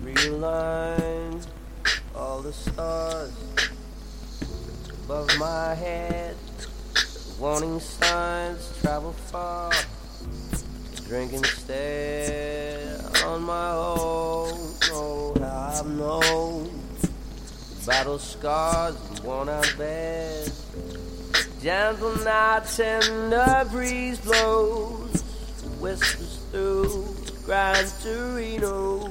realign all the stars above my head. Warning signs travel far. Drink instead on my own. Oh, how I've known battle scars and worn out bed. Gentle nights and the breeze blows, whispers through Gran Torino,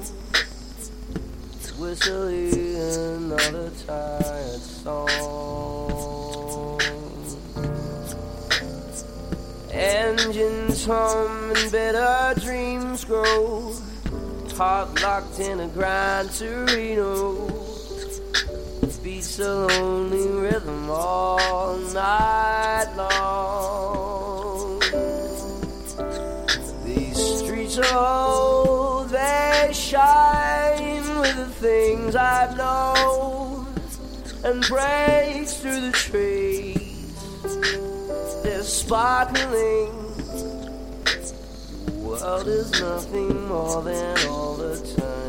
whistling another tired song. Engines hum and bitter dreams grow, heart locked in a Gran Torino, beats a lonely rhythm all night long. These streets are old, they shine with the things I've known, and breaks through the trees, they're sparkling. The world is nothing more than all the time.